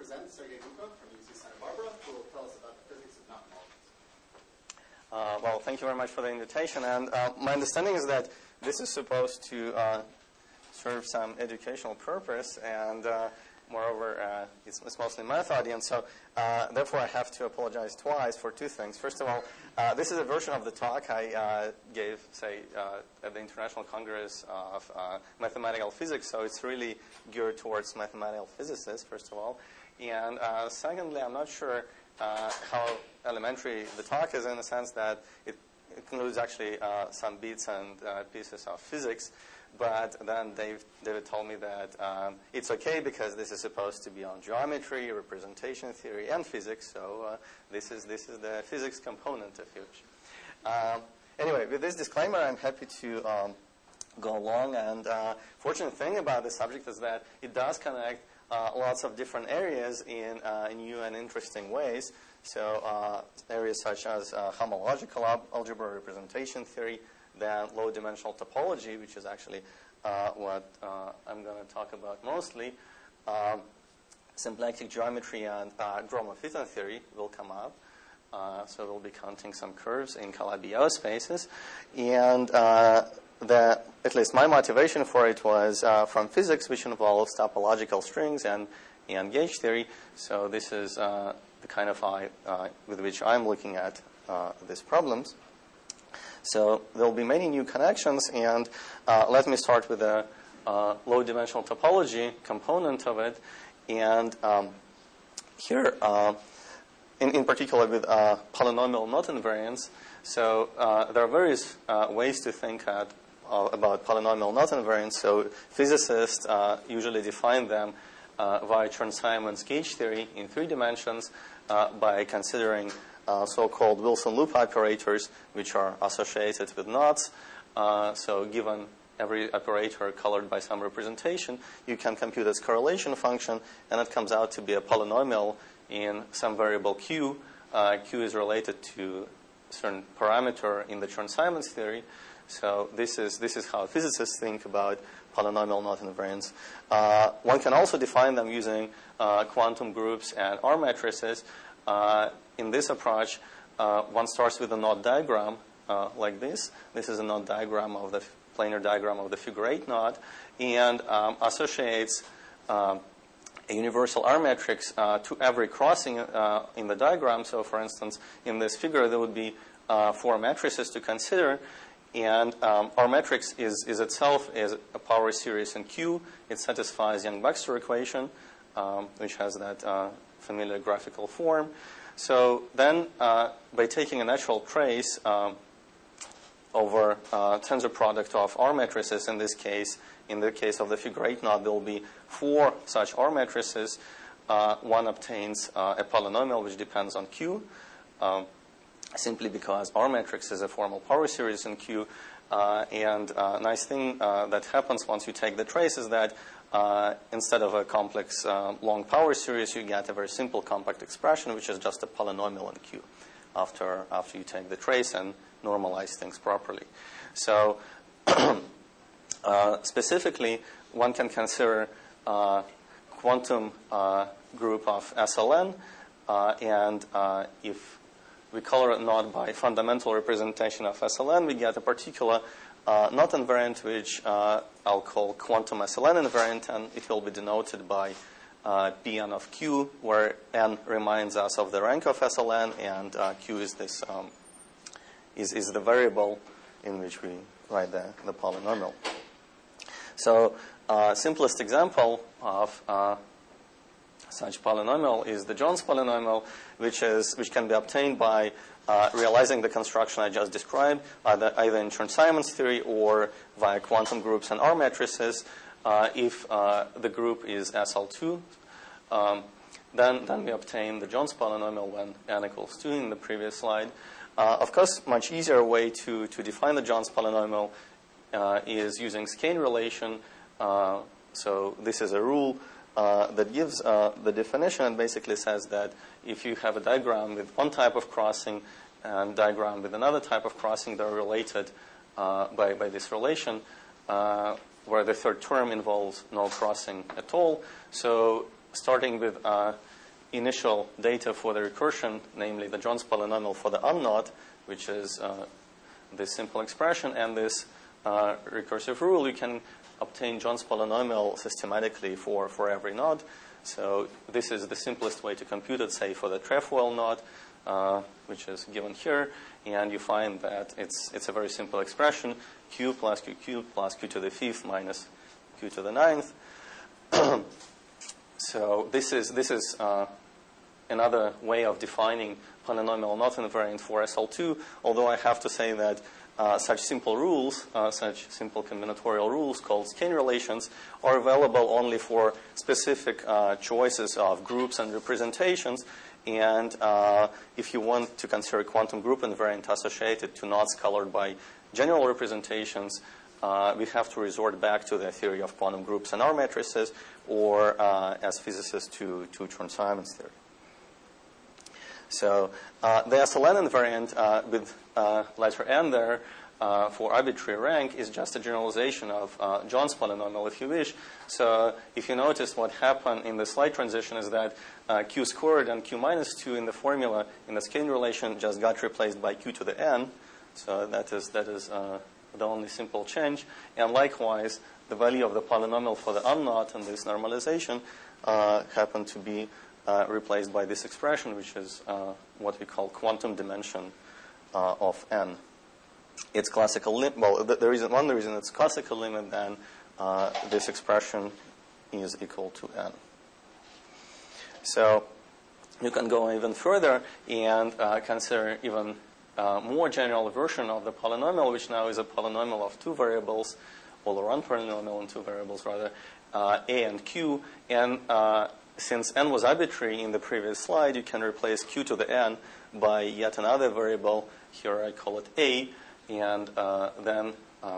present Sergey Gukov from UC Santa Barbara, who will tell us about the physics of mountain molecules. Well, thank you very much for the invitation. And my understanding is that this is supposed to serve some educational purpose, and moreover, it's mostly math audience. So therefore, I have to apologize twice for two things. First of all, this is a version of the talk I gave, say, at the International Congress of Mathematical Physics. So it's really geared towards mathematical physicists, first of all. And secondly, I'm not sure how elementary the talk is, in the sense that it includes actually some bits and pieces of physics. But then David told me that it's okay because this is supposed to be on geometry, representation theory, and physics. So this is the physics component of it. Anyway, with this disclaimer, I'm happy to go along. And fortunate thing about this subject is that it does connect lots of different areas in new and interesting ways. So areas such as homological algebra, representation theory, then low-dimensional topology, which is actually what I'm going to talk about mostly. Symplectic geometry and Gromov-Witten theory will come up. So we'll be counting some curves in Calabi-Yau spaces. And at least my motivation for it was from physics, which involves topological strings and gauge theory. So this is the kind of eye with which I'm looking at these problems. So there will be many new connections, and let me start with the low-dimensional topology component of it. And here, in particular with polynomial knot invariants, so there are various ways to think about polynomial knot invariants. So physicists usually define them via Chern-Simons gauge theory in 3 dimensions by considering so-called Wilson loop operators, which are associated with knots. So given every operator colored by some representation, you can compute its correlation function, and it comes out to be a polynomial in some variable q. Q is related to a certain parameter in the Chern-Simons theory. So this is how physicists think about polynomial knot invariants. One can also define them using quantum groups and R matrices. In this approach, one starts with a knot diagram like this. This is a knot diagram of the planar diagram of the figure 8 knot, and associates a universal R matrix to every crossing in the diagram. So, for instance, in this figure, there would be 4 matrices to consider, and R matrix is itself a power series in Q. It satisfies Yang-Baxter equation, which has that familiar graphical form. So then, by taking a natural trace over tensor product of R matrices, in the case of the figure 8 knot, there will be 4 such R matrices. One obtains a polynomial which depends on Q, simply because R matrix is a formal power series in Q. And a nice thing that happens once you take the trace is that instead of a complex long power series, you get a very simple compact expression, which is just a polynomial in Q after you take the trace and normalize things properly. So specifically, one can consider quantum group of SLN, and if we color a knot by fundamental representation of SLN, we get a particular knot invariant, which I'll call quantum SLN invariant, and it will be denoted by Pn of Q, where n reminds us of the rank of SLN, and Q is this is the variable in which we write the polynomial. So simplest example of such polynomial is the Jones polynomial, which can be obtained by realizing the construction I just described, either in Chern-Simons theory or via quantum groups and R matrices. If the group is SL2, then we obtain the Jones polynomial when n equals 2 in the previous slide. Of course, much easier way to define the Jones polynomial is using Skene relation. So this is a rule that gives the definition and basically says that if you have a diagram with one type of crossing and diagram with another type of crossing, they're related by this relation, where the third term involves no crossing at all. So starting with initial data for the recursion, namely the Jones polynomial for the unknot, which is this simple expression, and this recursive rule, you can obtain Jones polynomial systematically for every knot. So this is the simplest way to compute it, say, for the trefoil knot, which is given here. And you find that it's a very simple expression, q plus q cubed plus q to the fifth minus q to the ninth. So this is another way of defining polynomial not invariant for SL2, although I have to say that such simple rules, such simple combinatorial rules called Skene relations, are available only for specific choices of groups and representations. And if you want to consider quantum group invariant associated to knots colored by general representations, we have to resort back to the theory of quantum groups and R matrices, or as physicists to Chern-Simons theory. So the SLN invariant with letter n there for arbitrary rank is just a generalization of Jones polynomial, if you wish. So if you notice, what happened in the slide transition is that q squared and q minus 2 in the formula in the Skene relation just got replaced by q to the n. So that is the only simple change. And likewise, the value of the polynomial for the unknot in this normalization happened to be replaced by this expression, which is what we call quantum dimension of n. Its classical limit, well, one reason it's classical limit, then this expression is equal to n. So you can go even further and consider even more general version of the polynomial, which now is a polynomial of two variables, or Laurent polynomial in two variables rather, a and q. And since n was arbitrary in the previous slide, you can replace q to the n by yet another variable. Here I call it a. And then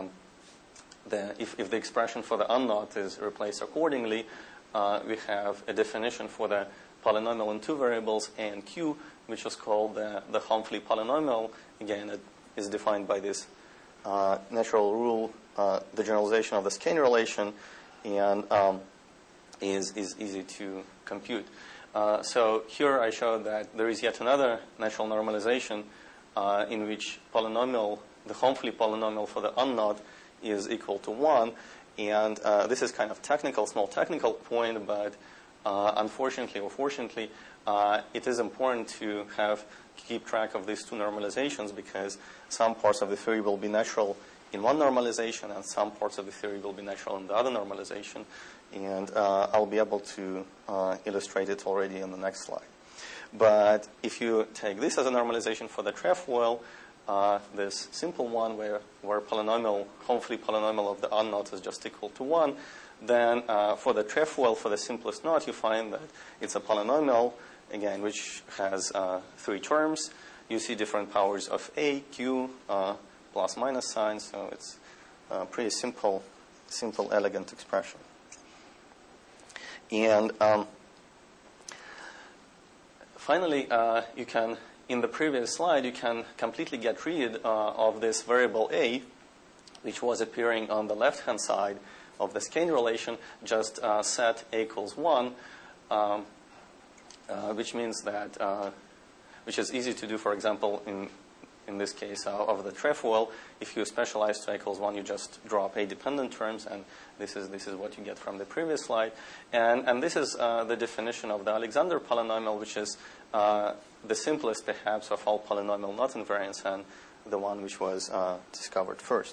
if the expression for the unknot is replaced accordingly, we have a definition for the polynomial in two variables, a and q, which is called the Humphrey polynomial. Again, it is defined by this natural rule, the generalization of the Skene relation, and is easy to compute. So here I show that there is yet another natural normalization in which the Humphrey polynomial for the unknot is equal to 1. And this is kind of small technical point, but unfortunately or fortunately, it is important to keep track of these two normalizations, because some parts of the theory will be natural in one normalization and some parts of the theory will be natural in the other normalization. And I'll be able to illustrate it already in the next slide. But if you take this as a normalization for the trefoil, this simple one where Humphrey polynomial of the unknot is just equal to 1, then for the trefoil, for the simplest knot, you find that it's a polynomial, again, which has three terms. You see different powers of a, q, plus minus sign, so it's a pretty simple, elegant expression. And finally, you can, in the previous slide, you can completely get rid of this variable a, which was appearing on the left-hand side of the Skene relation. Just set a equals 1, which means that, which is easy to do, for example, in this case of the trefoil. If you specialize to a equals 1, you just drop a-dependent terms, and this is what you get from the previous slide. And this is the definition of the Alexander polynomial, which is the simplest, perhaps, of all polynomial not invariants, and the one which was discovered first.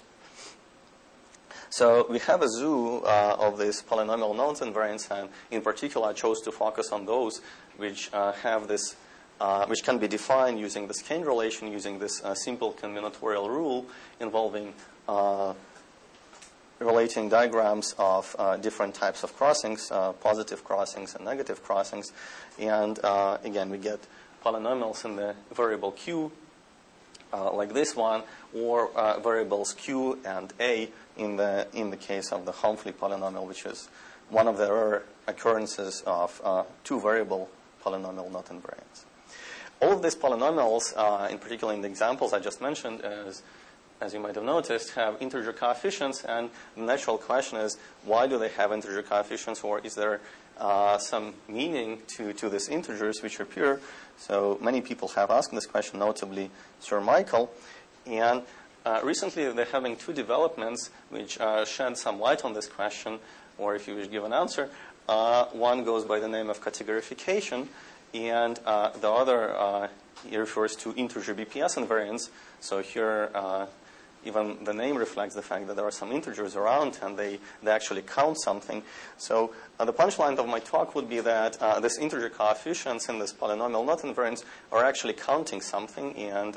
So we have a zoo of these polynomial not invariants, and in particular, I chose to focus on those which have this, which can be defined using the Skene relation, using this simple combinatorial rule involving relating diagrams of different types of crossings, positive crossings and negative crossings. And again, we get polynomials in the variable q, like this one, or variables q and a in the case of the Humphrey polynomial, which is one of the rare occurrences of two-variable polynomial not invariants. All of these polynomials, in particular in the examples I just mentioned, as you might have noticed, have integer coefficients, and the natural question is, why do they have integer coefficients, or is there some meaning to these integers which appear? So many people have asked this question, notably Sir Michael. And recently they're having two developments which shed some light on this question, or if you wish give an answer. One goes by the name of categorification, and the other refers to integer BPS invariance. So here, even the name reflects the fact that there are some integers around, and they actually count something. So the punchline of my talk would be that these integer coefficients in this polynomial knot invariance are actually counting something, and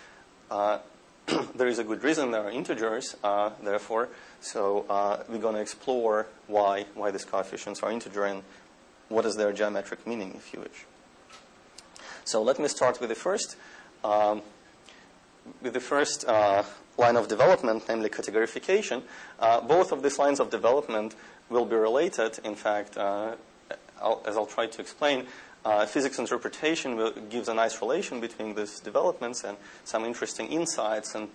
there is a good reason they are integers, therefore. So we're going to explore why these coefficients are integer and what is their geometric meaning, if you wish. So let me start with the first line of development, namely categorification. Both of these lines of development will be related. In fact, as I'll try to explain, physics interpretation gives a nice relation between these developments and some interesting insights and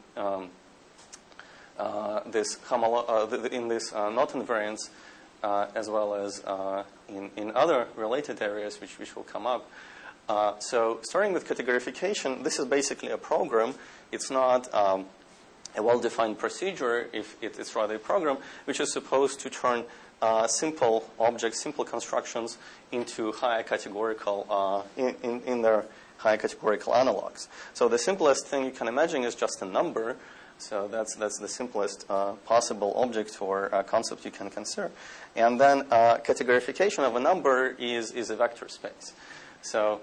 in this knot invariance, as well as in other related areas which will come up. So starting with categorification, this is basically a program. It's not a well-defined procedure. It's rather a program which is supposed to turn simple objects, simple constructions into high categorical in their high categorical analogs. So the simplest thing you can imagine is just a number. So that's the simplest possible object or concept you can consider. And then categorification of a number is a vector space. So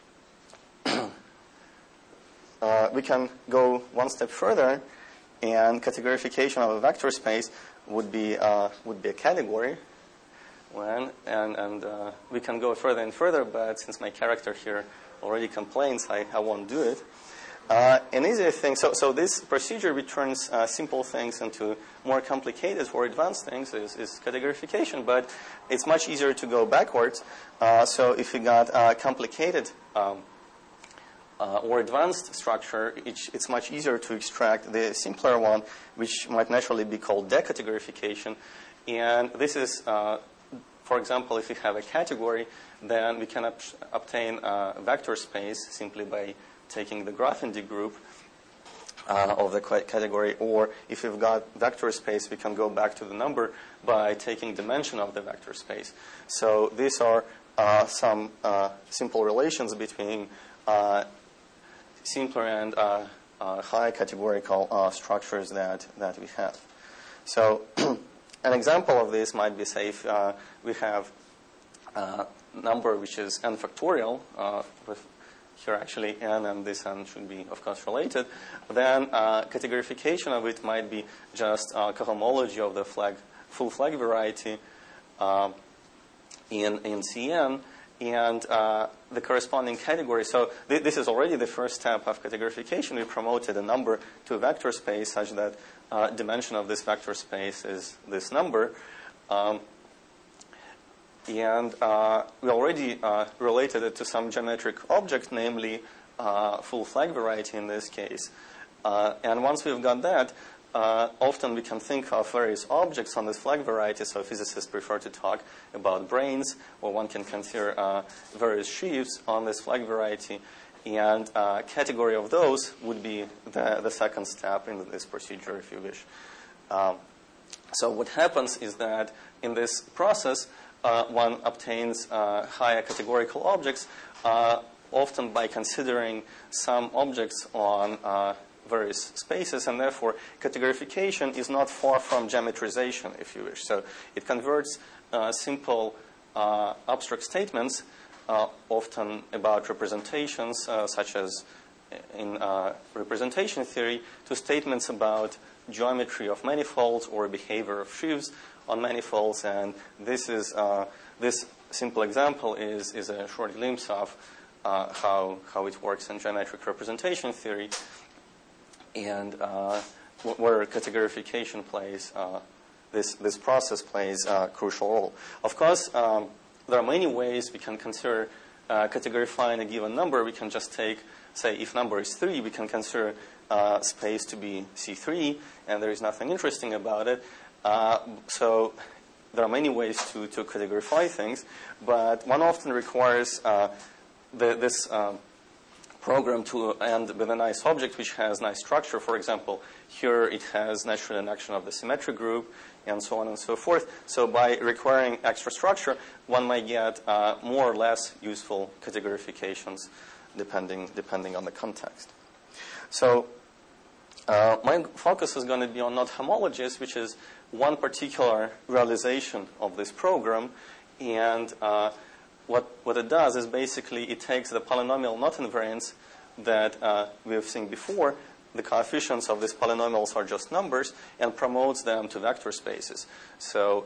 we can go one step further, and categorification of a vector space would be a category. And we can go further and further, but since my character here already complains, I won't do it. An easier thing, so this procedure returns simple things into more complicated or advanced things is categorification, but it's much easier to go backwards. So if you got a complicated or advanced structure, it's much easier to extract the simpler one, which might naturally be called decategorification. And this is, for example, if you have a category, then we can obtain a vector space simply by taking the Grothendieck group of the category, or if you've got vector space, we can go back to the number by taking dimension of the vector space. So these are some simple relations between simpler and high categorical structures that we have. So an example of this might be, say, if we have a number which is n factorial, with here actually n and this n should be, of course, related, then categorification of it might be just cohomology of the full flag variety in Cn, and the corresponding category. So this is already the first step of categorification. We promoted a number to a vector space such that dimension of this vector space is this number. And we already related it to some geometric object, namely full flag variety in this case. And once we've got that, often we can think of various objects on this flag variety. So physicists prefer to talk about branes, or one can consider various sheaves on this flag variety. And category of those would be the second step in this procedure, if you wish. So what happens is that in this process, one obtains higher categorical objects, often by considering some objects on various spaces, and therefore categorification is not far from geometrization, if you wish. So it converts simple abstract statements, often about representations, such as in representation theory, to statements about geometry of manifolds or behavior of sheaves on manifolds. And this is this simple example is a short glimpse of how it works in geometric representation theory, and where categorification plays this process plays a crucial role. Of course, there are many ways we can consider categorifying a given number. We can just take, say, if number is 3, we can consider space to be C3, and there is nothing interesting about it. So there are many ways to categorify things, but one often requires this program to end with a nice object which has nice structure. For example, here it has natural induction of the symmetric group, and so on and so forth. So by requiring extra structure, one might get more or less useful categorifications depending on the context. So my focus is going to be on knot homologies, which is one particular realization of this program. And what it does is basically it takes the polynomial knot invariants that we have seen before. The coefficients of these polynomials are just numbers, and promotes them to vector spaces. So,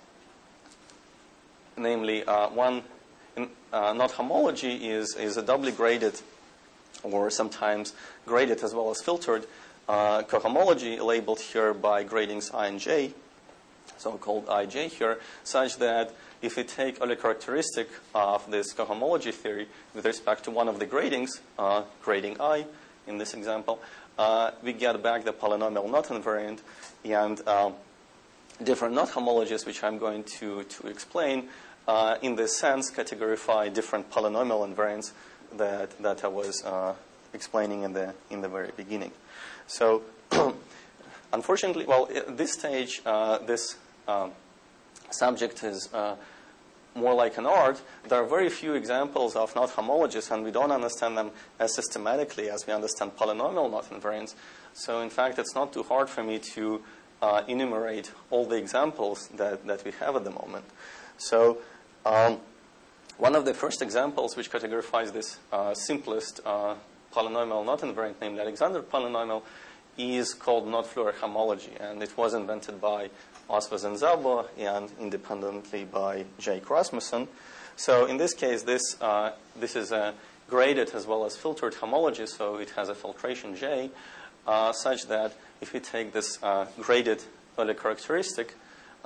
namely, one knot homology is a doubly graded, or sometimes graded as well as filtered, cohomology labeled here by gradings I and J, so-called IJ here, such that if we take Euler characteristic of this cohomology theory with respect to one of the gradings, grading I in this example, we get back the polynomial knot invariant, and different knot homologies, which I'm going to explain, in this sense categorify different polynomial invariants that I was explaining in the very beginning. So, unfortunately, well, at this stage, this subject is more like an art. There are very few examples of knot homologies, and we don't understand them as systematically as we understand polynomial knot invariants. So, in fact, it's not too hard for me to enumerate all the examples that we have at the moment. So, one of the first examples which categorifies this simplest polynomial knot invariant, named Alexander polynomial, is called knot-Floer homology, and it was invented by Oswald and Szabo, and independently by Jake Rasmussen. So in this case, this is a graded as well as filtered homology, so it has a filtration J, such that if we take this graded Euler characteristic,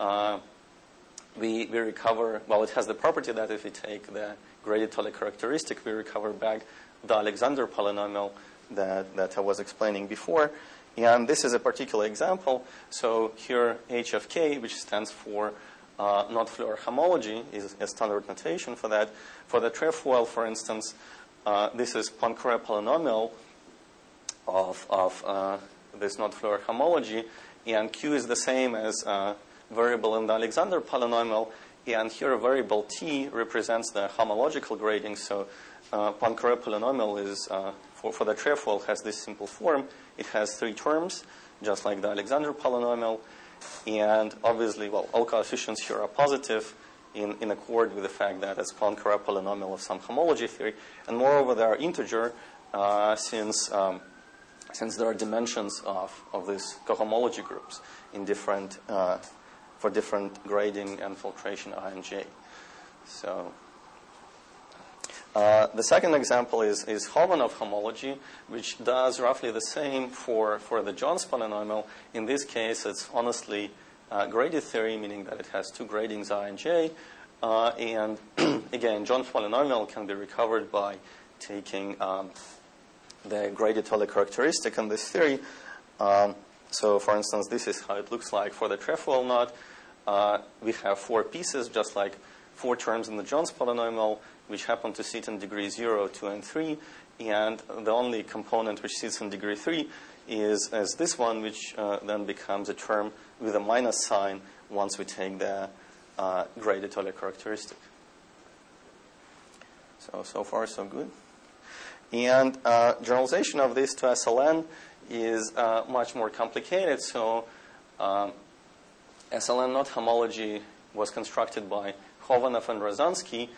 we recover, well, it has the property that if we take the graded Euler characteristic, we recover back the Alexander polynomial that I was explaining before. And this is a particular example. So here, h of k, which stands for knot-Floer homology, is a standard notation for that. For the trefoil, for instance, this is Poincare polynomial of this knot-Floer homology, and q is the same as variable in the Alexander polynomial, and here variable t represents the homological grading. So Poincare polynomial is for the trefoil has this simple form. It has three terms, just like the Alexander polynomial, and obviously, well, all coefficients here are positive in accord with the fact that it's Poincare polynomial of some homology theory, and moreover, they are integer since there are dimensions of these cohomology groups in different for different grading and filtration I and J. So. The second example is Khovanov homology, which does roughly the same for the Jones polynomial. In this case, it's honestly graded theory, meaning that it has two gradings I and J. And again, Jones polynomial can be recovered by taking the graded Euler characteristic in this theory. So, for instance, this is how it looks like for the trefoil knot. We have four pieces, just like four terms in the Jones polynomial, which happen to sit in degree 0, 2, and 3. And the only component which sits in degree 3 is this one, which then becomes a term with a minus sign once we take the graded Euler characteristic. So far, so good. And generalization of this to SLN is much more complicated. So SLN knot homology was constructed by Khovanov and Rozansky,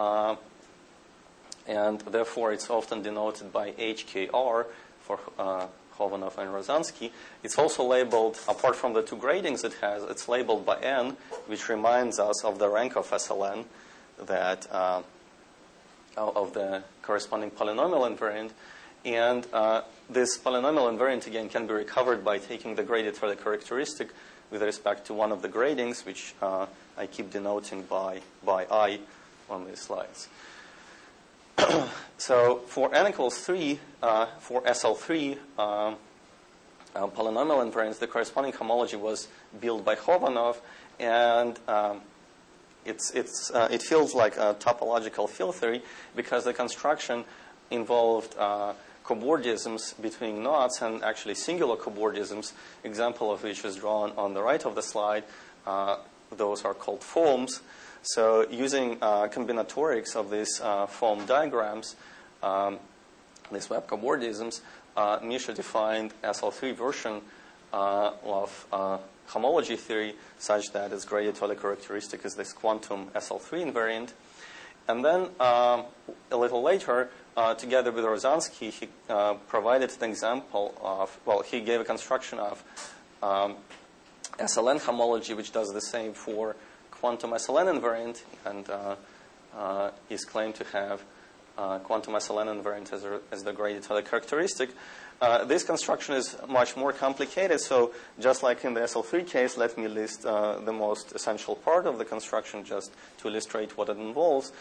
and therefore it's often denoted by HKR for Khovanov and Rozansky. It's also labeled, apart from the two gradings it has, it's labeled by N, which reminds us of the rank of SLN, that of the corresponding polynomial invariant. And this polynomial invariant, again, can be recovered by taking the graded Euler characteristic with respect to one of the gradings, which I keep denoting by I on these slides. So for n equals 3, for SL3 polynomial invariants, the corresponding homology was built by Khovanov, and it feels like a topological field theory because the construction involved cobordisms between knots and actually singular cobordisms, example of which is drawn on the right of the slide. Those are called foams. So using combinatorics of these foam diagrams, these web cobordisms, Misha defined SL3 version of homology theory such that its gradient characteristic is this quantum SL3 invariant. And then a little later, together with Rozansky, he provided an example of, well, he gave a construction of SLN homology, which does the same for quantum SLN invariant, and he's claimed to have quantum SLN invariant as the gradient characteristic. This construction is much more complicated, so just like in the SL3 case, let me list the most essential part of the construction just to illustrate what it involves.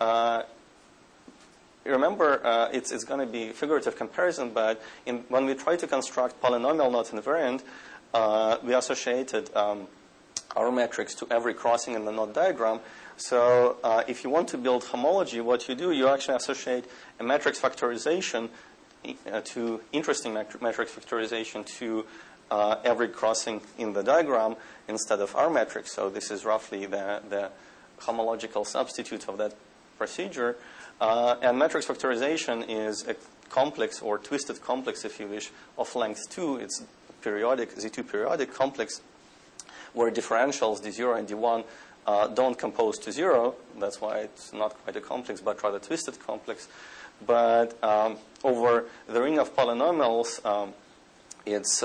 Remember, it's going to be figurative comparison, but when we try to construct polynomial not invariant, we associated our metrics to every crossing in the knot diagram. So if you want to build homology, what you do, you actually associate a matrix factorization to interesting matrix factorization to every crossing in the diagram instead of our matrix. So this is roughly the homological substitute of that procedure. And matrix factorization is a complex or twisted complex, if you wish, of length 2. It's periodic, Z2 periodic complex where differentials D0 and D1 don't compose to 0. That's why it's not quite a complex, but rather twisted complex. But over the ring of polynomials, it's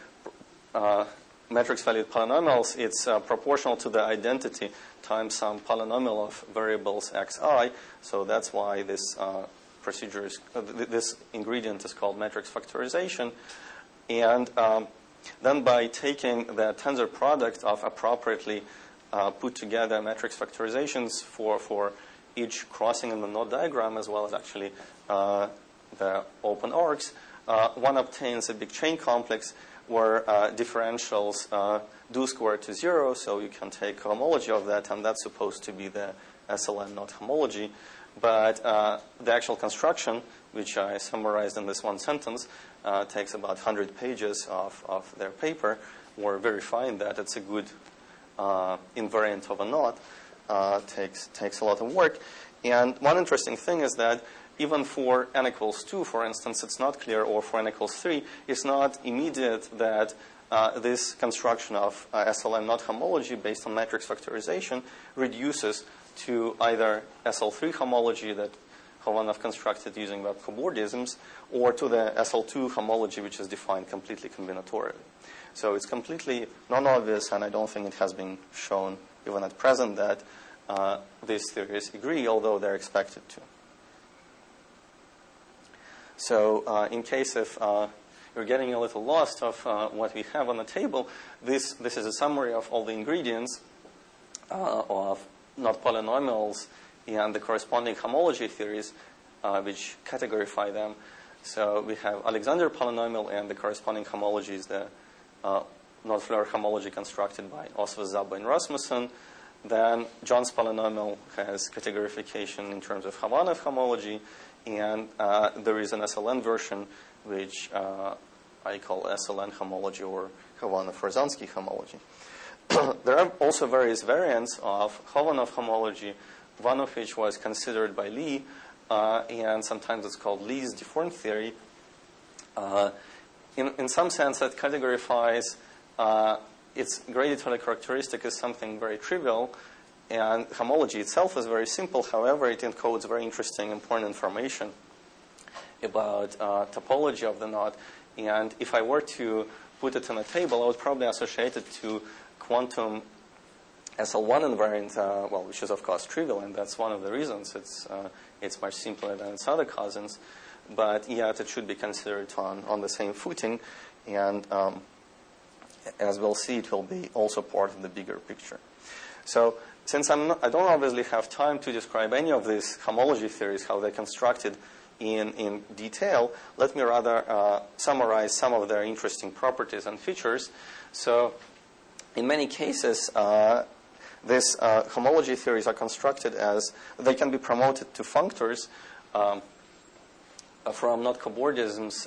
matrix-valued polynomials. It's proportional to the identity times some polynomial of variables xi. So that's why this procedure is this ingredient is called matrix factorization. And then by taking the tensor product of appropriately put together matrix factorizations for each crossing in the knot diagram, as well as actually the open arcs, one obtains a big chain complex where differentials do square to 0, so you can take homology of that, and that's supposed to be the SLN knot homology. But the actual construction, which I summarized in this one sentence, takes about 100 pages of their paper, where verifying that it's a good invariant of a knot takes a lot of work. And one interesting thing is that even for n equals 2, for instance, it's not clear, or for n equals 3, it's not immediate that this construction of SLN knot homology based on matrix factorization reduces to either SL3 homology that Khovanov constructed using web cobordisms, or to the SL2 homology, which is defined completely combinatorially. So it's completely non-obvious, and I don't think it has been shown even at present that these theories agree, although they're expected to. So in case if you're getting a little lost of what we have on the table, this is a summary of all the ingredients of knot polynomials and the corresponding homology theories which categorify them. So we have Alexander polynomial, and the corresponding homology is the knot-Floer homology constructed by Oswald, Szabo, and Rasmussen. Then John's polynomial has categorification in terms of Khovanov homology, and there is an SLN version which I call SLN homology or Khovanov-Rozansky homology. There are also various variants of Khovanov homology, one of which was considered by Lee, and sometimes it's called Lee's deformed theory. In some sense, that categorifies its gradient characteristic as something very trivial, and homology itself is very simple. However, it encodes very interesting, important information about topology of the knot. And if I were to put it in a table, I would probably associate it to quantum SL1 invariant, well, which is of course trivial, and that's one of the reasons it's much simpler than its other cousins. But yet it should be considered on the same footing, and as we'll see, it will be also part of the bigger picture. So since I don't obviously have time to describe any of these homology theories, how they're constructed in detail, let me rather summarize some of their interesting properties and features. So in many cases, these homology theories are constructed as they can be promoted to functors from not cobordisms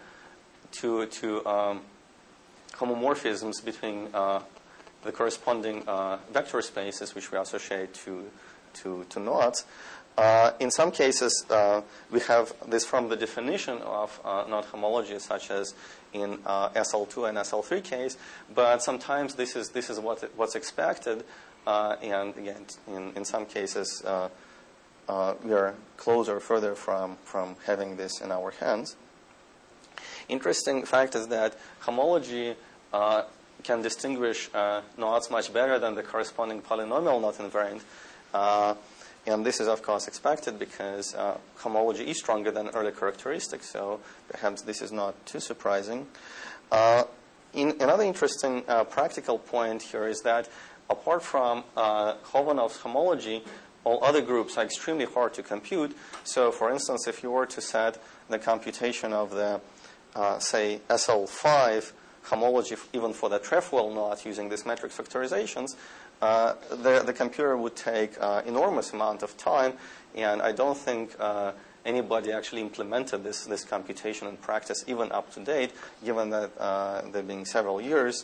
to homomorphisms between the corresponding vector spaces which we associate to knots. In some cases, we have this from the definition of knot homology, such as in SL2 and SL3 case. But sometimes this is what's expected, and again, in some cases, we are closer, further from having this in our hands. Interesting fact is that homology can distinguish knots much better than the corresponding polynomial knot invariant. And this is, of course, expected because homology is stronger than early characteristics, so perhaps this is not too surprising. Another interesting practical point here is that apart from Khovanov's homology, all other groups are extremely hard to compute. So, for instance, if you were to set the computation of the, say, SL5 homology even for the Trefoil knot using these metric factorizations, the computer would take enormous amount of time, and I don't think anybody actually implemented this computation in practice, even up to date, given that there being several years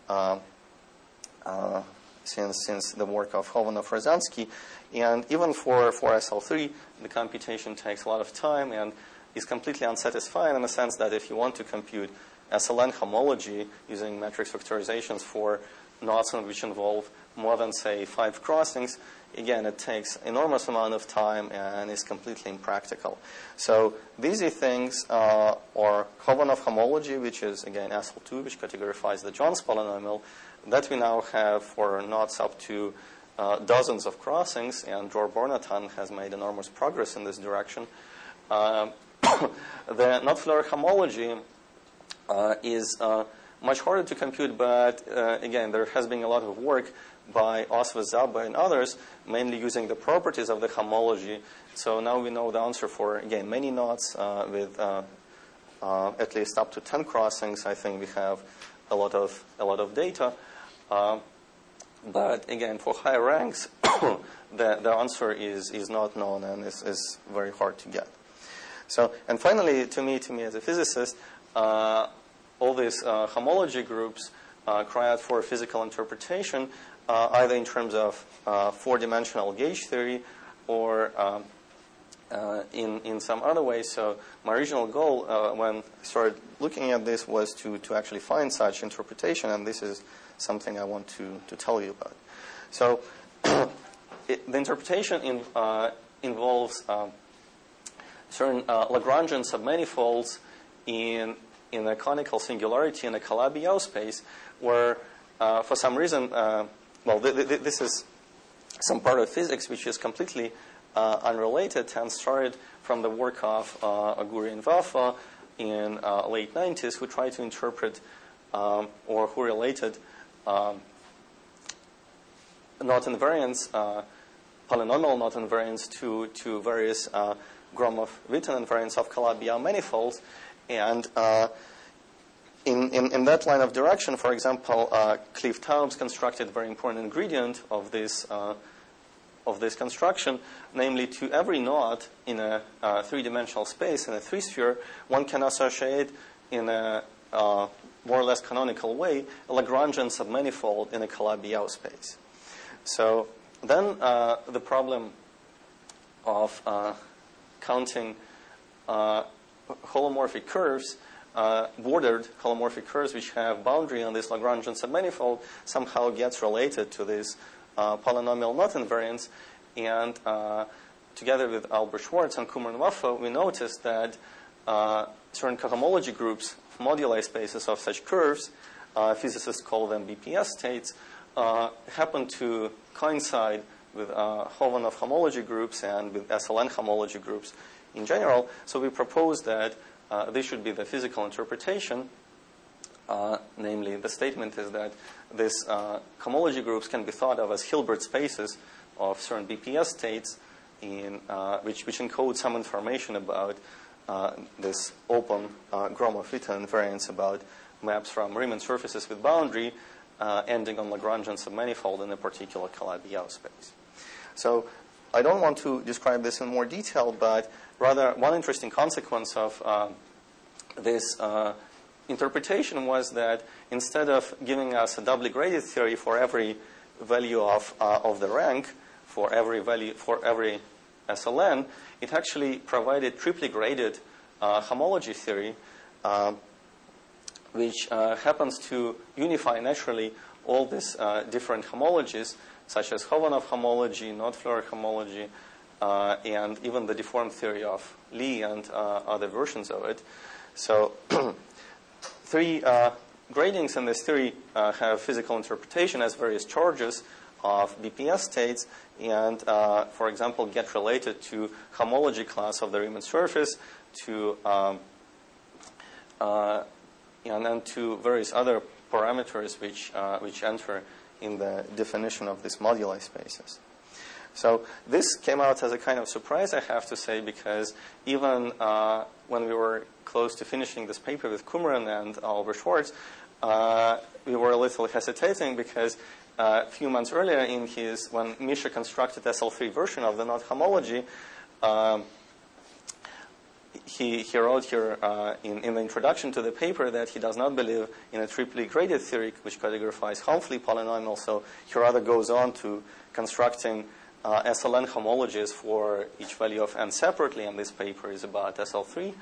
since the work of Khovanov-Rozansky. And even for SL3, the computation takes a lot of time and is completely unsatisfying in the sense that if you want to compute SLN homology using matrix factorizations for knots which involve more than, say, 5 crossings, again, it takes enormous amount of time and is completely impractical. So these are things, or Khovanov homology, which is, again, SL2, which categorifies the Jones polynomial, that we now have for knots up to dozens of crossings, and Dror Bornatan has made enormous progress in this direction. The knot-Floer homology is much harder to compute, but again, there has been a lot of work by Oswald Zaba and others, mainly using the properties of the homology. So now we know the answer for, again, many knots with at least up to 10 crossings. I think we have a lot of data. But again, for higher ranks, the answer is not known and is very hard to get. So, and finally, to me as a physicist, all these homology groups cry out for physical interpretation, either in terms of four-dimensional gauge theory or in some other way. So my original goal when I started looking at this was to actually find such interpretation, and this is something I want to tell you about. So the interpretation involves certain Lagrangian submanifolds in a conical singularity in a Calabi-Yau space, where for some reason, this is some part of physics which is completely unrelated and started from the work of Aguri and Vafa in late 90s, who tried to interpret or who related knot invariants, polynomial knot invariants to various Gromov-Witten invariants of Calabi-Yau manifolds. And in that line of direction, for example, Cleve Taubes constructed a very important ingredient of this construction, namely to every knot in a three-dimensional space, in a three-sphere, one can associate in a more or less canonical way a Lagrangian submanifold in a Calabi-Yau space. So then the problem of counting holomorphic curves, bordered holomorphic curves which have boundary on this Lagrangian submanifold, somehow gets related to this polynomial knot invariants. And together with Albert Schwartz and Kummer and Vafa, we noticed that certain cohomology groups, moduli spaces of such curves, physicists call them BPS states, happen to coincide with Khovanov homology groups and with SLN homology groups in general. So we propose that this should be the physical interpretation Namely, the statement is that these homology groups can be thought of as Hilbert spaces of certain BPS states which encode some information about this open Gromov-Itten invariance about maps from Riemann surfaces with boundary ending on Lagrangian submanifold in a particular Calabi-Yau space. So I don't want to describe this in more detail, but rather one interesting consequence of this interpretation was that instead of giving us a doubly graded theory for every value of the rank, for every SLN, it actually provided triply graded homology theory, which happens to unify naturally all these different homologies, such as Khovanov homology, Noether-Floer homology, and even the deformed theory of Lie and other versions of it. So three gradings in this theory have physical interpretation as various charges of BPS states and, for example, get related to homology class of the Riemann surface, to and then to various other parameters which enter in the definition of these moduli spaces. So this came out as a kind of surprise, I have to say, because even when we were close to finishing this paper with Kumran and Oliver Schwartz, we were a little hesitating because a few months earlier when Misha constructed SL3 version of the knot homology, he wrote here in the introduction to the paper that he does not believe in a triply graded theory which categorifies Helmholtz polynomial. So he rather goes on to constructing SLN homologies for each value of n separately, and this paper is about SL3.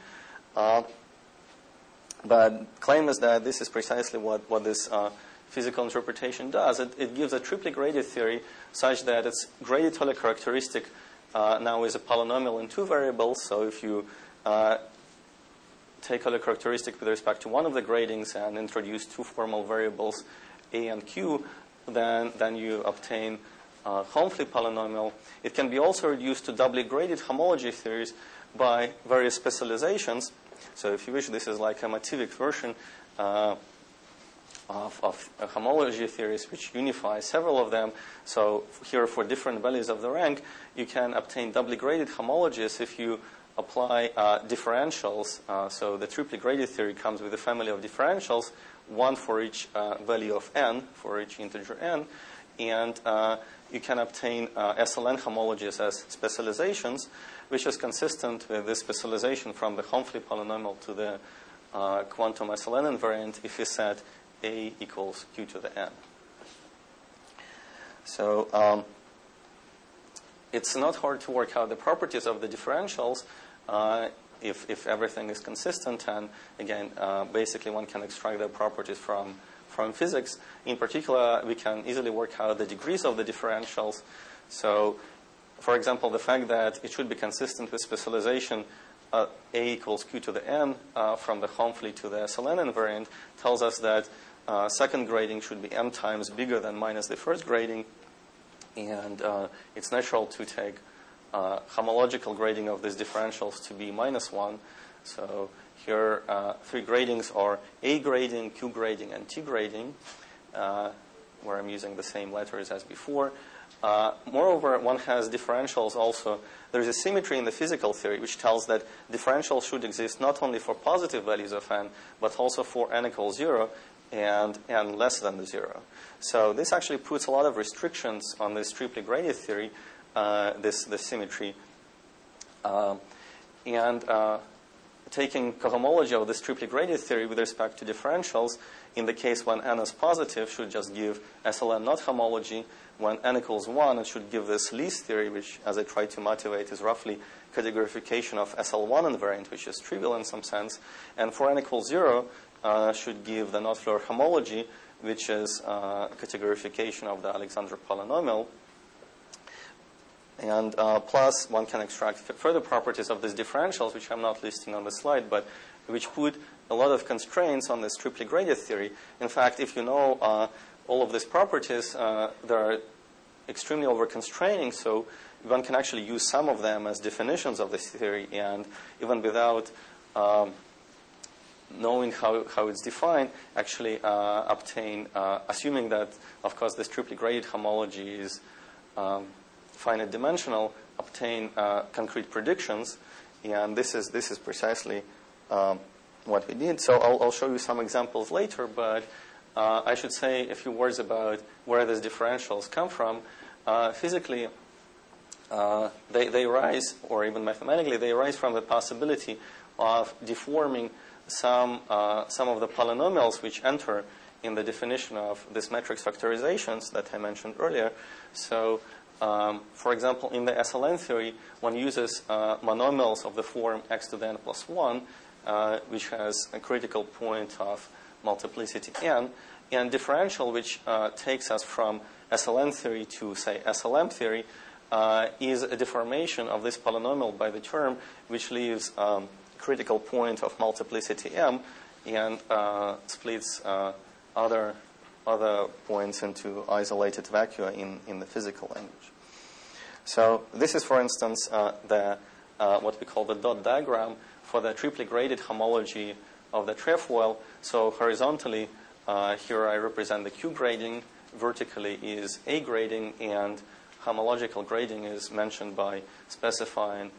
But claim is that this is precisely what this physical interpretation does. It gives a triply graded theory such that its graded Euler characteristic now is a polynomial in two variables. So if you take Euler characteristic with respect to one of the gradings and introduce two formal variables a and q, then you obtain Helmholtz polynomial. It can be also reduced to doubly graded homology theories by various specializations. So if you wish, this is like a Mativik version of homology theories which unify several of them. So here, for different values of the rank, you can obtain doubly graded homologies if you apply differentials. So the triply graded theory comes with a family of differentials, one for each value of n, for each integer n, and you can obtain SLN homologies as specializations, which is consistent with this specialization from the Helmholtz polynomial to the quantum SLN invariant if you set a equals q to the n. So it's not hard to work out the properties of the differentials if everything is consistent. And again, basically one can extract their properties from physics. In particular, we can easily work out the degrees of the differentials. So, for example, the fact that it should be consistent with specialization a equals q to the n from the Helmholtz to the SLN invariant tells us that second grading should be n times bigger than minus the first grading. And it's natural to take homological grading of these differentials to be -1. So here, three gradings are A grading, Q grading, and T grading, where I'm using the same letters as before. Moreover, one has differentials also. There's a symmetry in the physical theory which tells that differentials should exist not only for positive values of n, but also for n equals 0 and n less than the 0. So this actually puts a lot of restrictions on this triply graded theory, this symmetry. Taking cohomology of this triply graded theory with respect to differentials, in the case when n is positive, should just give SLN not homology. When n equals 1, it should give this least theory, which, as I tried to motivate, is roughly categorification of SL1 invariant, which is trivial in some sense. And for n equals 0, should give the Noether-Floer homology, which is categorification of the Alexandre polynomial. And plus, one can extract further properties of these differentials, which I'm not listing on the slide, but which put a lot of constraints on this triply graded theory. In fact, if you know all of these properties, they are extremely over-constraining, so one can actually use some of them as definitions of this theory, and even without knowing how it's defined, actually obtain, assuming that, of course, this triply graded homology is finite dimensional, obtain concrete predictions, and this is precisely what we did. So I'll show you some examples later, but I should say a few words about where these differentials come from. Physically, they arise, or even mathematically, they arise from the possibility of deforming some of the polynomials which enter in the definition of this matrix factorizations that I mentioned earlier. So, for example, in the SLN theory, one uses monomials of the form x to the n plus 1, which has a critical point of multiplicity n, and differential, which takes us from SLN theory to, say, SLM theory, is a deformation of this polynomial by the term, which leaves critical point of multiplicity m and splits other points into isolated vacua in the physical language. So this is, for instance, what we call the dot diagram for the triply graded homology of the trefoil. So horizontally, here I represent the Q grading, vertically is A grading, and homological grading is mentioned by specifying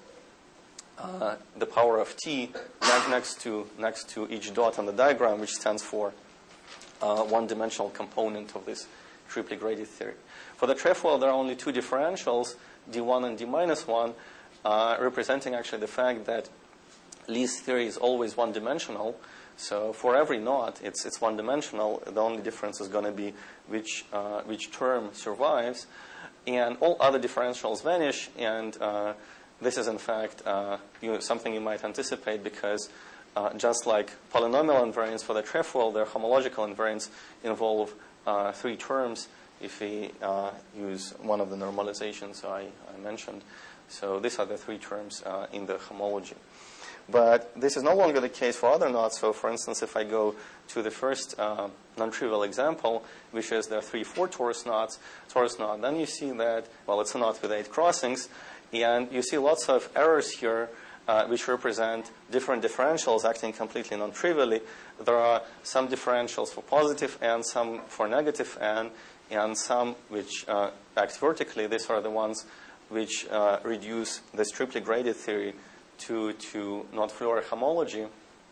the power of t next to each dot on the diagram, which stands for one-dimensional component of this triply graded theory. For the trefoil, there are only two differentials, d1 and d minus 1, representing actually the fact that Lee's theory is always one-dimensional. So for every knot, it's one-dimensional. The only difference is going to be which term survives, and all other differentials vanish. And this is, in fact, something you might anticipate, because just like polynomial invariants for the trefoil, their homological invariants involve three terms if we use one of the normalizations I mentioned. So these are the three terms in the homology. But this is no longer the case for other knots. So, for instance, if I go to the first non-trivial example, which is the 3-4 torus knot, then you see that, well, it's a knot with 8 crossings, and you see lots of errors here which represent different differentials acting completely non-trivially. There are some differentials for positive n, some for negative n, and some which act vertically. These are the ones which reduce this triply graded theory to knot-Floer homology.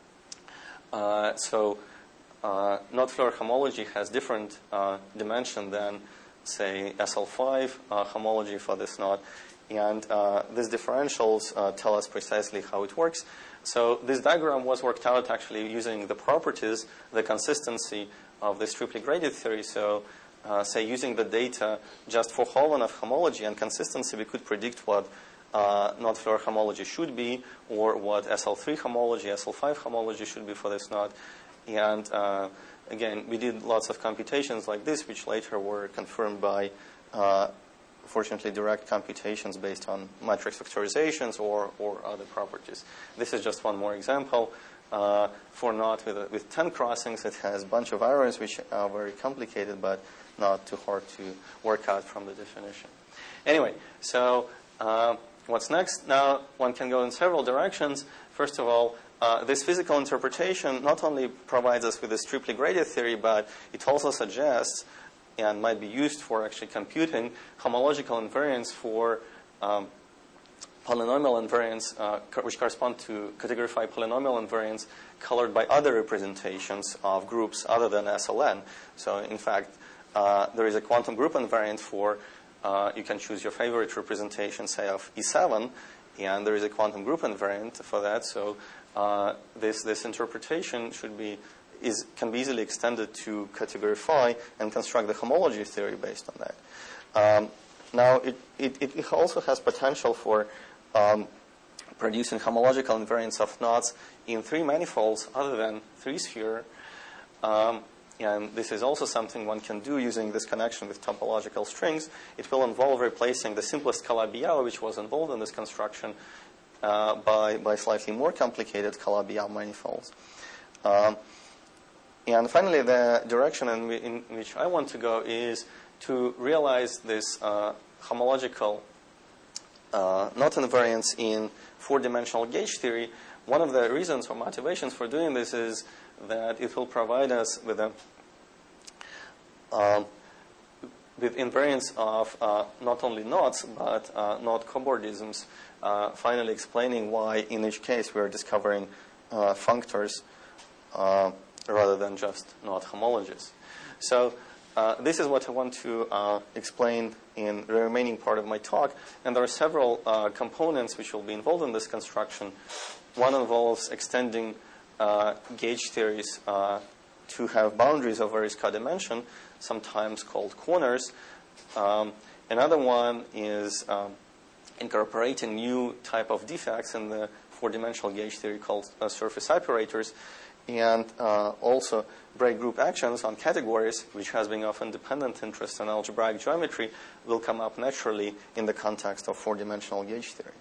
So knot-Floer homology has different dimension than, say, SL5 homology for this knot. And these differentials tell us precisely how it works. So this diagram was worked out actually using the properties, the consistency of this triply graded theory. So say using the data just for Holovanov homology and consistency, we could predict what knot-Floer homology should be, or what SL3 homology, SL5 homology should be for this knot. And again, we did lots of computations like this, which later were confirmed by, fortunately, direct computations based on matrix factorizations or other properties. This is just one more example. For knot with 10 crossings, it has a bunch of errors, which are very complicated, but not too hard to work out from the definition. Anyway, so what's next? Now, one can go in several directions. First of all, this physical interpretation not only provides us with this triply graded theory, but it also suggests and might be used for actually computing homological invariants for polynomial invariants, which correspond to category 5 polynomial invariants colored by other representations of groups other than SLN. So, in fact, there is a quantum group invariant for you can choose your favorite representation, say, of E7, and there is a quantum group invariant for that. So this interpretation can be easily extended to category phi and construct the homology theory based on that. Now, it also has potential for producing homological invariants of knots in 3 manifolds other than 3-sphere. And this is also something one can do using this connection with topological strings. It will involve replacing the simplest Calabi-Yau, which was involved in this construction, by slightly more complicated Calabi-Yau manifolds. And finally, the direction in which I want to go is to realize this homological knot invariance in 4-dimensional gauge theory one of the reasons or motivations for doing this is that it will provide us with a with invariance of not only knots, but knot cobordisms, finally explaining why in each case we are discovering functors rather than just knot homologies. So this is what I want to explain in the remaining part of my talk. And there are several components which will be involved in this construction. One involves extending gauge theories to have boundaries of various codimension, sometimes called corners. Another one is incorporating new type of defects in the four-dimensional gauge theory called surface operators, and also break group actions on categories, which has been of independent interest in algebraic geometry, will come up naturally in the context of four-dimensional gauge theory.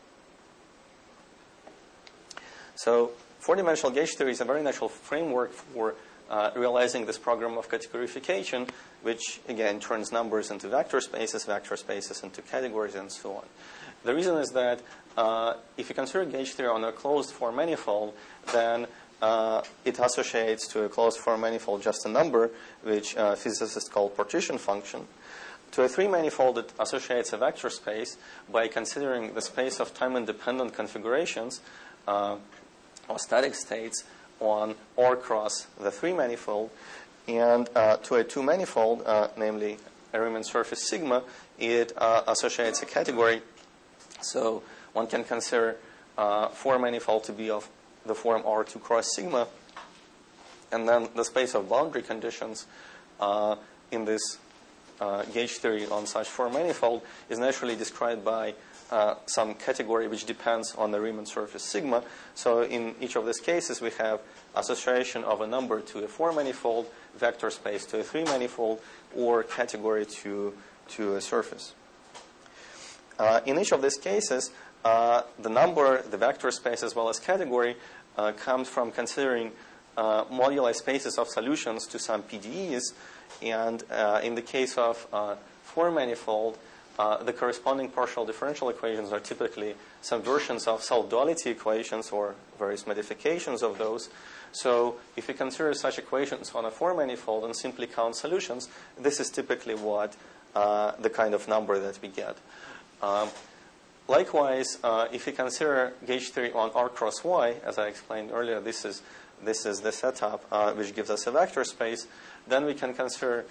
So four-dimensional gauge theory is a very natural framework for realizing this program of categorification, which, again, turns numbers into vector spaces into categories, and so on. The reason is that if you consider gauge theory on a closed form manifold, then it associates to a closed form manifold just a number, which physicists call partition function. To a three-manifold, it associates a vector space by considering the space of time-independent configurations or static states on or cross the three-manifold. And to a two-manifold, namely a Riemann surface sigma, it associates a category. So one can consider four-manifold to be of the form R2 cross sigma, and then the space of boundary conditions in this gauge theory on such four-manifold is naturally described by some category which depends on the Riemann surface sigma. So in each of these cases, we have association of a number to a four-manifold, vector space to a three-manifold, or category to a surface. In each of these cases, the number, the vector space, as well as category comes from considering moduli spaces of solutions to some PDEs. And in the case of four-manifold, the corresponding partial differential equations are typically some versions of self-duality equations or various modifications of those. So if you consider such equations on a four-manifold and simply count solutions, this is typically what the kind of number that we get. Likewise, if you consider gauge theory on R cross Y, as I explained earlier, this is the setup which gives us a vector space. Then we can consider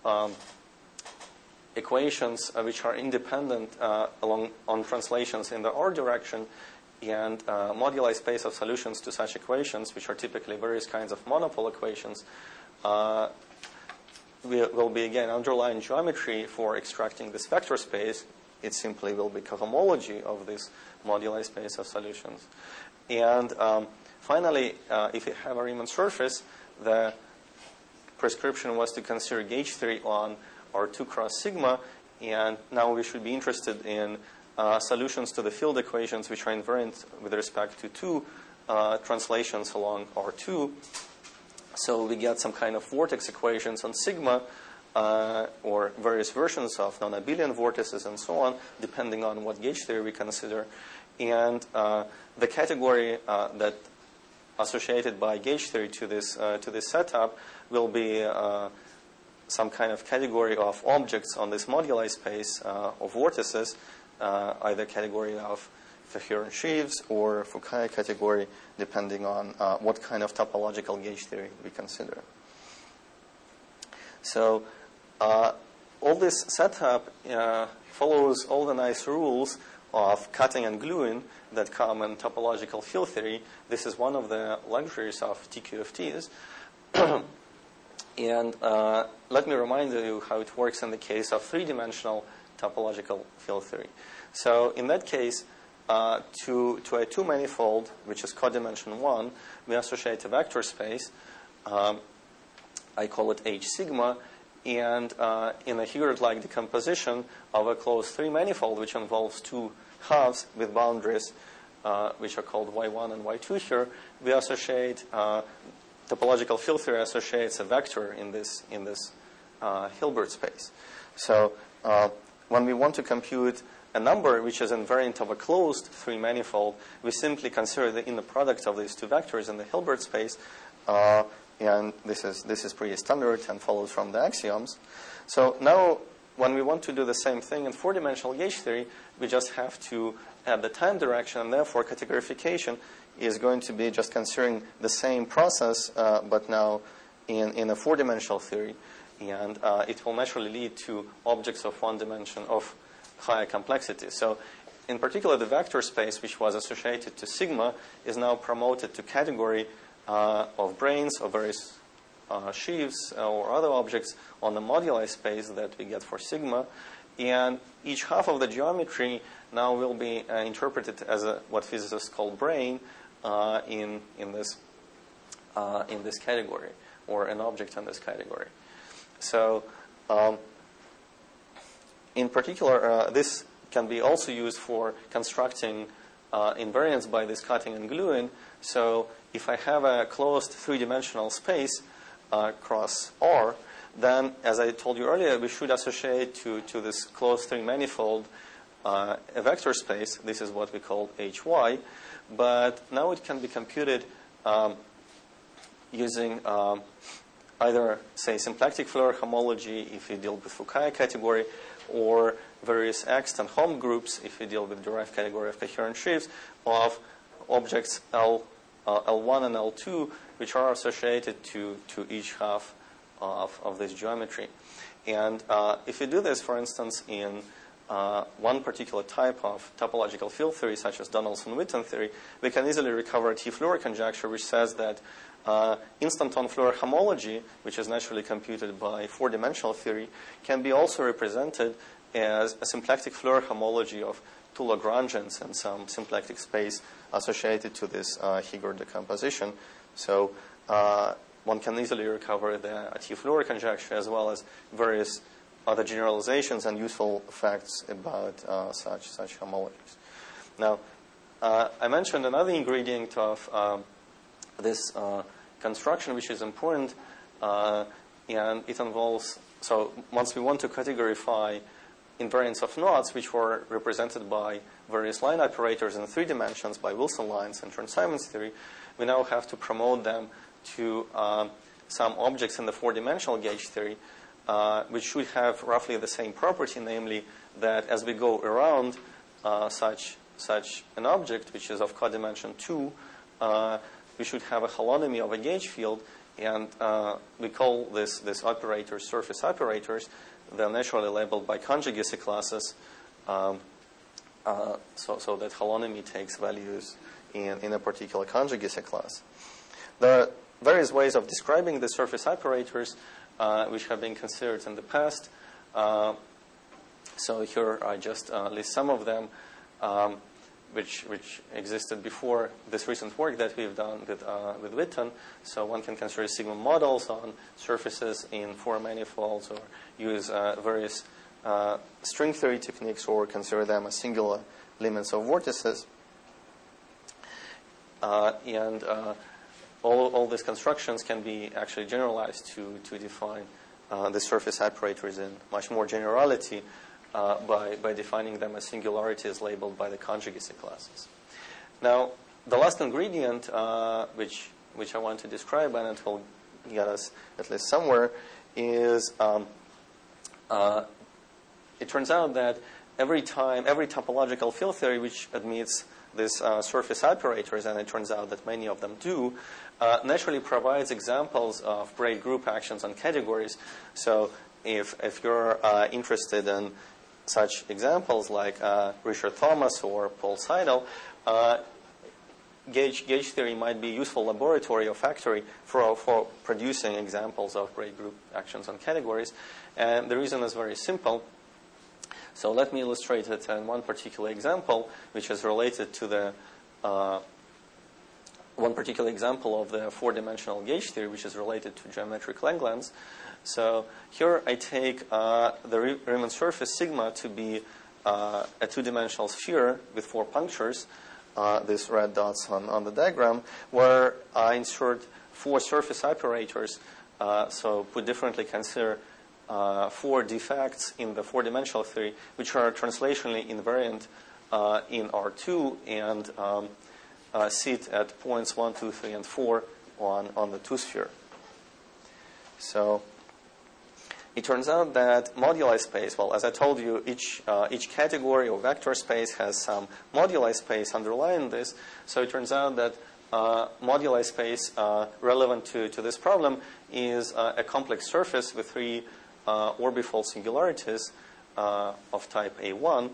equations which are independent on translations in the R direction, and moduli space of solutions to such equations, which are typically various kinds of monopole equations, will be, again, underlying geometry for extracting this vector space. It simply will be cohomology of this moduli space of solutions. And finally, if you have a Riemann surface, the prescription was to consider gauge theory on R2 cross sigma, and now we should be interested in solutions to the field equations which are invariant with respect to two translations along R2. So we get some kind of vortex equations on sigma, or various versions of non-abelian vortices and so on, depending on what gauge theory we consider. And the category that associated by gauge theory to this setup will be some kind of category of objects on this moduli space of vortices, either category of Verheeren sheaves or Fukaya category, depending on what kind of topological gauge theory we consider. So all this setup follows all the nice rules of cutting and gluing that come in topological field theory. This is one of the luxuries of TQFTs. And let me remind you how it works in the case of three-dimensional topological field theory. So in that case, to a two-manifold, which is codimension 1, we associate a vector space. I call it H sigma. And in a Hilbert-like decomposition of a closed three-manifold, which involves two halves with boundaries, which are called Y1 and Y2 here, we associate topological field theory associates a vector in this Hilbert space. So when we want to compute a number which is invariant of a closed three-manifold, we simply consider the inner product of these two vectors in the Hilbert space, and this is pretty standard and follows from the axioms. So now, when we want to do the same thing in four-dimensional gauge theory, we just have to add the time direction, and therefore categorification is going to be just considering the same process, but now in a four-dimensional theory, and it will naturally lead to objects of one dimension of higher complexity. So in particular, the vector space, which was associated to sigma, is now promoted to category of branes of various sheaves or other objects on the moduli space that we get for sigma. And each half of the geometry now will be interpreted as what physicists call brane in this category, or an object in this category. So in particular, this can be also used for constructing invariants by this cutting and gluing. So if I have a closed three-dimensional space across R, then, as I told you earlier, we should associate to this closed three-manifold a vector space. This is what we call HY. But now it can be computed using either, say, symplectic Floer homology if you deal with Fukaya category, or various Ext and Hom groups if you deal with derived category of coherent sheaves of objects L1 and L2, which are associated to each half of this geometry. And if you do this, for instance, in one particular type of topological field theory, such as Donaldson-Witten theory, we can easily recover a T-Floer conjecture, which says that instanton Floer homology, which is naturally computed by four-dimensional theory, can be also represented as a symplectic Floer homology of two Lagrangians and some symplectic space associated to this Higord decomposition. So one can easily recover the T-Floer conjecture as well as various other generalizations and useful facts about such homologies. Now, I mentioned another ingredient of this construction, which is important, and it involves, so once we want to categorify invariants of knots, which were represented by various line operators in 3 dimensions by Wilson lines and Chern-Simons theory, we now have to promote them to some objects in the 4-dimensional gauge theory, which should have roughly the same property, namely that as we go around such an object, which is of codimension 2, we should have a holonomy of a gauge field, and we call this operators surface operators. They're naturally labeled by conjugacy classes, so that holonomy takes values in a particular conjugacy class. There are various ways of describing the surface operators which have been considered in the past. So here I just list some of them, which existed before this recent work that we've done with Witten. So one can consider sigma models on surfaces in 4 manifolds, or use various string theory techniques, or consider them as singular limits of vortices. And all these constructions can be actually generalized to define the surface operators in much more generality by defining them as singularities labeled by the conjugacy classes. Now, the last ingredient, which I want to describe, and it will get us at least somewhere, is it turns out that every topological field theory which admits these surface operators, and it turns out that many of them do, naturally provides examples of braid group actions on categories. So if you're interested in such examples like Richard Thomas or Paul Seidel, gauge theory might be a useful laboratory or factory for producing examples of braid group actions on categories. And the reason is very simple. So let me illustrate it in one particular example, which is related to the one particular example of the 4-dimensional gauge theory, which is related to geometric Langlands. So here I take the Riemann surface sigma to be a 2-dimensional sphere with 4 punctures, these red dots on the diagram, where I insert 4 surface operators. So put differently, consider 4 defects in the 4-dimensional theory, which are translationally invariant in R2 and sit at points 1, 2, 3, and 4 on the 2-sphere. So it turns out that moduli space, well, as I told you, each category or vector space has some moduli space underlying this. So it turns out that moduli space relevant to this problem is a complex surface with 3 orbifold singularities of type A1.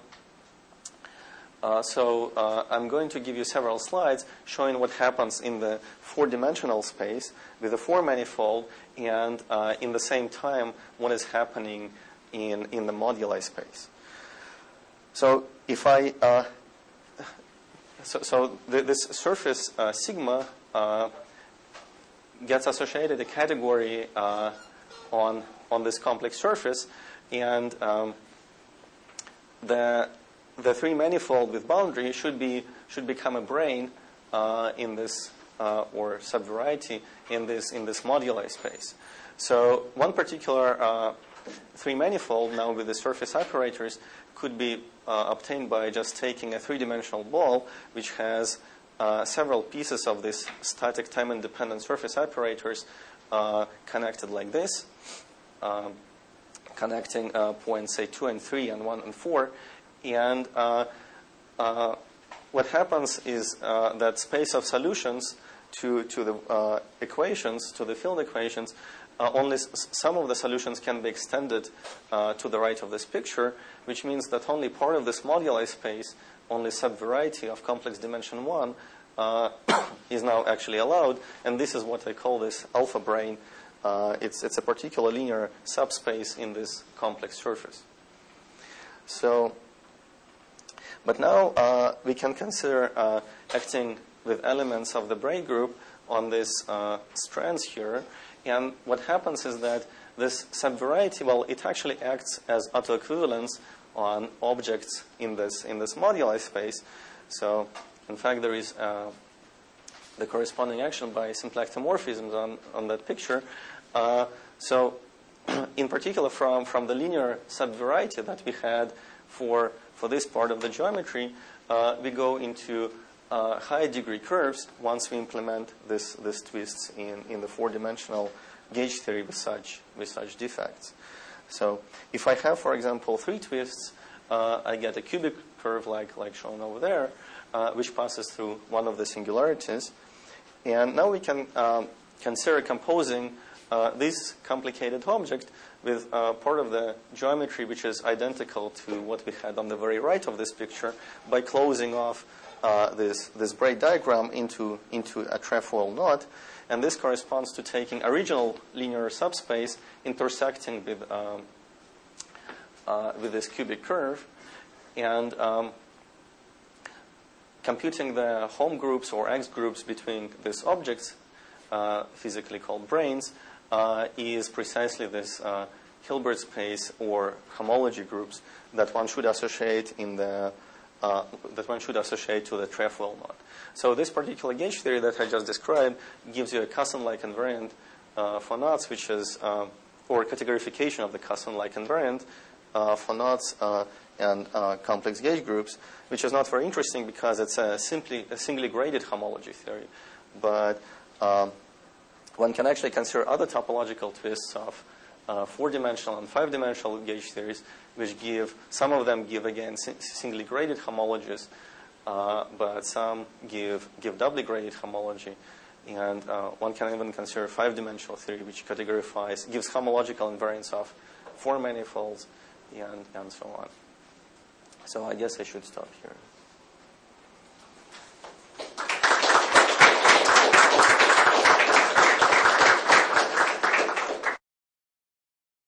So I'm going to give you several slides showing what happens in the 4-dimensional space with a 4-manifold, and in the same time what is happening in the moduli space. So if I this surface sigma gets associated a category on this complex surface, and the 3-manifold with boundary should become a brane in this or subvariety in this moduli space. So one particular 3-manifold now with the surface operators could be obtained by just taking a 3-dimensional ball which has several pieces of this static time-independent surface operators connected like this, connecting points say 2 and 3 and 1 and 4. And what happens is that space of solutions to the equations, to the field equations, only some of the solutions can be extended to the right of this picture, which means that only part of this moduli space, only subvariety of complex dimension 1, is now actually allowed. And this is what I call this alpha brane. It's a particular linear subspace in this complex surface. So, but now we can consider acting with elements of the braid group on these strands here. And what happens is that this subvariety, well, it actually acts as autoequivalence on objects in this moduli space. So, in fact, there is the corresponding action by symplectomorphisms on that picture. So, in particular, from the linear subvariety that we had for this part of the geometry, we go into high degree curves once we implement this twists in the 4-dimensional gauge theory with such defects. So if I have, for example, 3 twists, I get a cubic curve like shown over there, which passes through one of the singularities. And now we can consider composing this complicated object with part of the geometry which is identical to what we had on the very right of this picture by closing off this braid diagram into a trefoil knot. And this corresponds to taking original linear subspace intersecting with this cubic curve and computing the home groups or X groups between these objects, physically called branes, is precisely this Hilbert space or homology groups that one should associate to the trefoil knot. So this particular gauge theory that I just described gives you a Casson-like invariant for knots, which is or categorification of the Casson-like invariant for knots and complex gauge groups, which is not very interesting because it's a singly graded homology theory. But one can actually consider other topological twists of 4-dimensional and 5-dimensional gauge theories, which some of them give again singly graded homologies, but some give doubly graded homology. And one can even consider 5-dimensional theory, which gives homological invariance of 4 manifolds and so on. So I guess I should stop here.